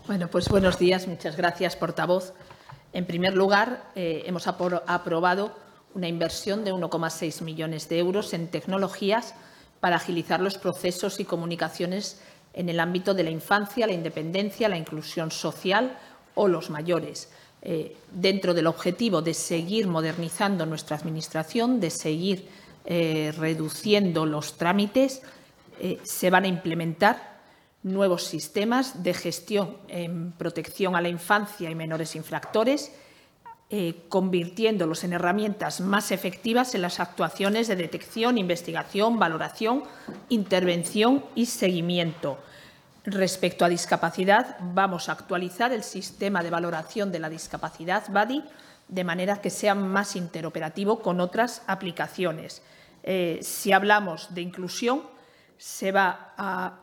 Bueno, pues buenos días. Muchas gracias, portavoz. En primer lugar, hemos aprobado una inversión de 1,6 millones de euros en tecnologías para agilizar los procesos y comunicaciones en el ámbito de la infancia, la independencia, la inclusión social o los mayores, dentro del objetivo de seguir modernizando nuestra Administración, de seguir reduciendo los trámites. Se van a implementar nuevos sistemas de gestión en protección a la infancia y menores infractores, convirtiéndolos en herramientas más efectivas en las actuaciones de detección, investigación, valoración, intervención y seguimiento. Respecto a discapacidad, vamos a actualizar el sistema de valoración de la discapacidad BADI de manera que sea más interoperativo con otras aplicaciones. Si hablamos de inclusión, se va a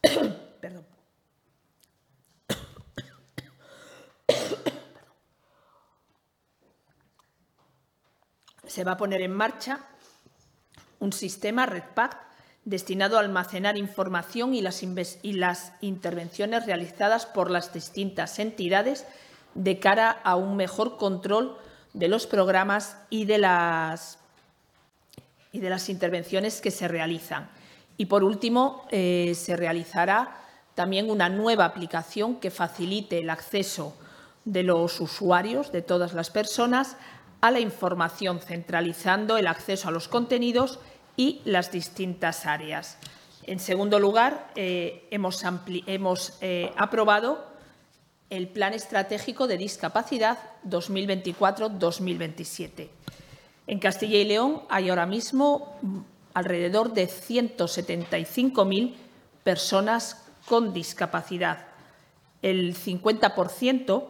Se va a poner en marcha un sistema RedPact destinado a almacenar información y las intervenciones realizadas por las distintas entidades de cara a un mejor control de los programas y de las intervenciones que se realizan. Y, por último, se realizará también una nueva aplicación que facilite el acceso de los usuarios, de todas las personas, a la información, centralizando el acceso a los contenidos y las distintas áreas. En segundo lugar, hemos aprobado el Plan Estratégico de Discapacidad 2024-2027. En Castilla y León hay ahora mismo alrededor de 175.000 personas con discapacidad. El 50%,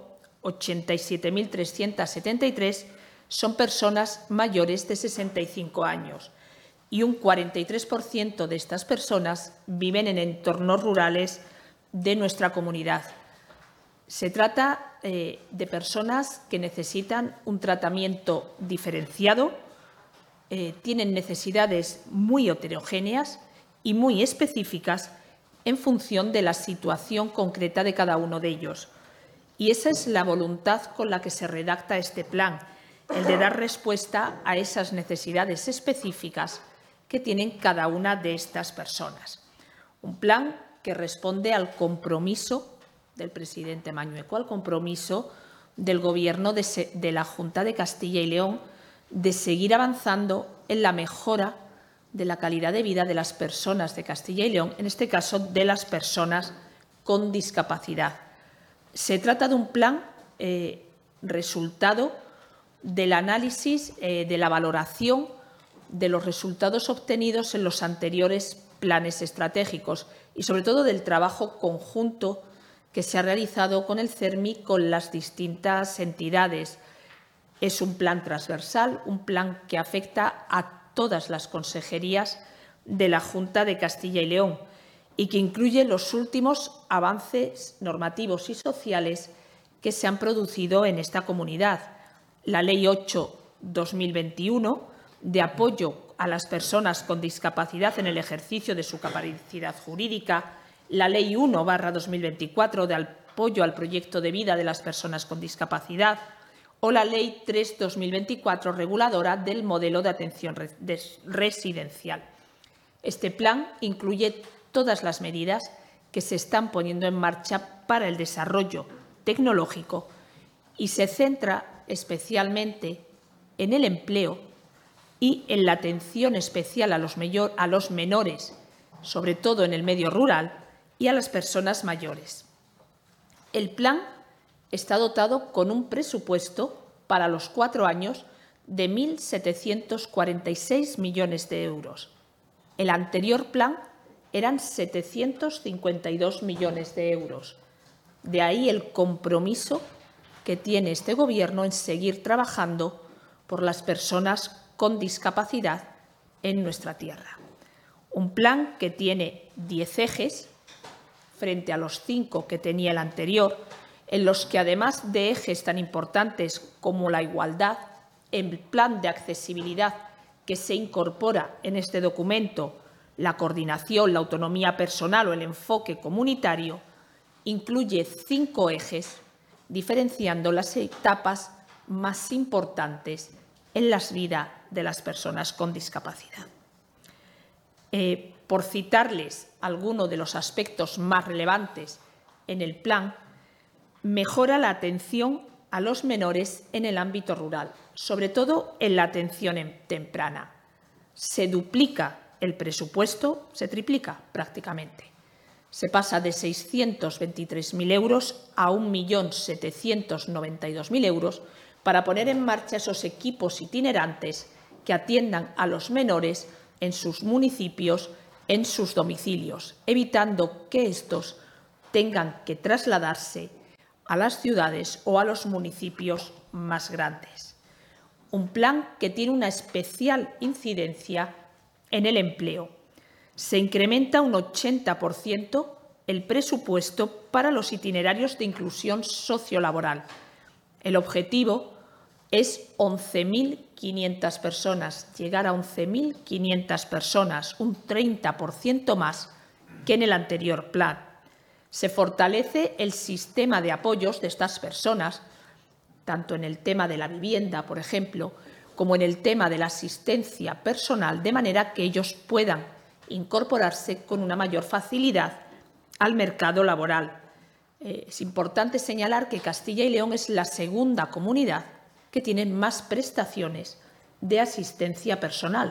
87.373, son personas mayores de 65 años y un 43% de estas personas viven en entornos rurales de nuestra comunidad. Se trata de personas que necesitan un tratamiento diferenciado, tienen necesidades muy heterogéneas y muy específicas en función de la situación concreta de cada uno de ellos. Y esa es la voluntad con la que se redacta este plan, el de dar respuesta a esas necesidades específicas que tienen cada una de estas personas. Un plan que responde al compromiso del presidente Mañueco, al compromiso del Gobierno de la Junta de Castilla y León de seguir avanzando en la mejora de la calidad de vida de las personas de Castilla y León, en este caso de las personas con discapacidad. Se trata de un plan resultado del análisis, de la valoración de los resultados obtenidos en los anteriores planes estratégicos y, sobre todo, del trabajo conjunto que se ha realizado con el CERMI, con las distintas entidades. Es un plan transversal, un plan que afecta a todas las consejerías de la Junta de Castilla y León y que incluye los últimos avances normativos y sociales que se han producido en esta comunidad. La Ley 8/2021 de apoyo a las personas con discapacidad en el ejercicio de su capacidad jurídica, la Ley 1/2024 de apoyo al proyecto de vida de las personas con discapacidad o la Ley 3/2024 reguladora del modelo de atención residencial. Este plan incluye todas las medidas que se están poniendo en marcha para el desarrollo tecnológico y se centra especialmente en el empleo y en la atención especial a los menores, sobre todo en el medio rural, y a las personas mayores. El plan está dotado con un presupuesto para los 4 años de 1.746 millones de euros. El anterior plan eran 752 millones de euros. De ahí el compromiso que tiene este Gobierno en seguir trabajando por las personas con discapacidad en nuestra tierra. Un plan que tiene 10 ejes frente a los 5 que tenía el anterior, en los que, además de ejes tan importantes como la igualdad, el plan de accesibilidad que se incorpora en este documento, la coordinación, la autonomía personal o el enfoque comunitario, incluye 5 ejes, diferenciando las etapas más importantes en la vida de las personas con discapacidad. Por citarles algunos de los aspectos más relevantes en el plan, mejora la atención a los menores en el ámbito rural, sobre todo en la atención temprana. Se duplica el presupuesto, se triplica prácticamente. Se pasa de 623.000 euros a 1.792.000 euros para poner en marcha esos equipos itinerantes que atiendan a los menores en sus municipios, en sus domicilios, evitando que estos tengan que trasladarse a las ciudades o a los municipios más grandes. Un plan que tiene una especial incidencia en el empleo. Se incrementa un 80% el presupuesto para los itinerarios de inclusión sociolaboral. El objetivo es 11.500 personas, llegar a 11.500 personas, un 30% más que en el anterior plan. Se fortalece el sistema de apoyos de estas personas, tanto en el tema de la vivienda, por ejemplo, como en el tema de la asistencia personal, de manera que ellos puedan incorporarse con una mayor facilidad al mercado laboral. Es importante señalar que Castilla y León es la segunda comunidad que tiene más prestaciones de asistencia personal,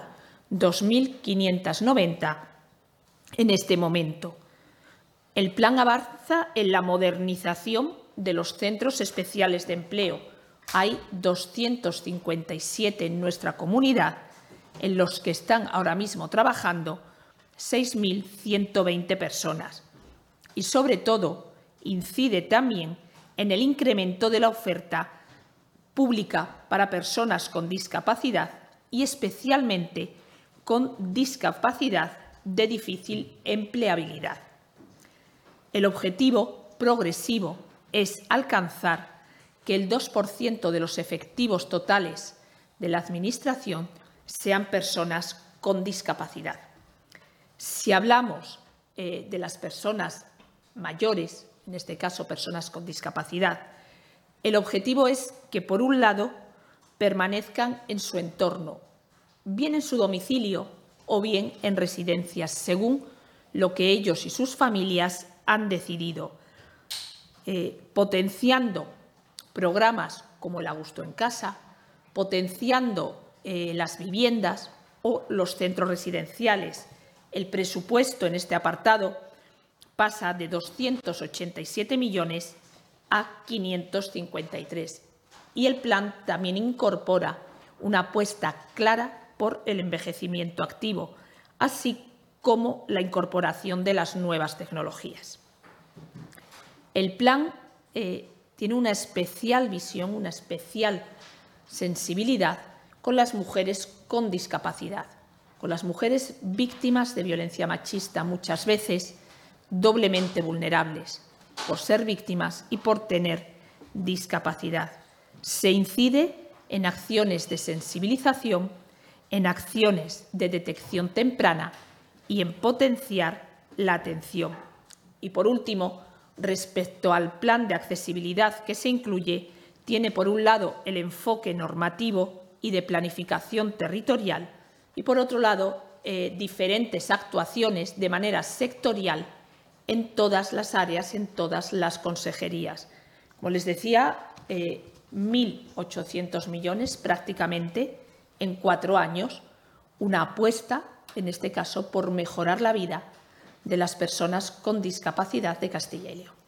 2.590 en este momento. El plan avanza en la modernización de los centros especiales de empleo. Hay 257 en nuestra comunidad, en los que están ahora mismo trabajando 6.120 personas. Y, sobre todo, incide también en el incremento de la oferta pública para personas con discapacidad y, especialmente, con discapacidad de difícil empleabilidad. El objetivo progresivo es alcanzar que el 2% de los efectivos totales de la Administración sean personas con discapacidad. Si hablamos de las personas mayores, en este caso personas con discapacidad, el objetivo es que, por un lado, permanezcan en su entorno, bien en su domicilio o bien en residencias, según lo que ellos y sus familias han decidido, potenciando programas como el A Gusto en Casa, potenciando las viviendas o los centros residenciales. El presupuesto en este apartado pasa de 287 millones a 553 y el plan también incorpora una apuesta clara por el envejecimiento activo, así como la incorporación de las nuevas tecnologías. El plan tiene una especial visión, una especial sensibilidad con las mujeres con discapacidad, con las mujeres víctimas de violencia machista, muchas veces doblemente vulnerables por ser víctimas y por tener discapacidad. Se incide en acciones de sensibilización, en acciones de detección temprana y en potenciar la atención. Y, por último, respecto al plan de accesibilidad que se incluye, tiene, por un lado, el enfoque normativo y de planificación territorial y, por otro lado, diferentes actuaciones de manera sectorial en todas las áreas, en todas las consejerías. Como les decía, 1.800 millones prácticamente en 4 años, una apuesta, en este caso, por mejorar la vida de las personas con discapacidad de Castilla y León.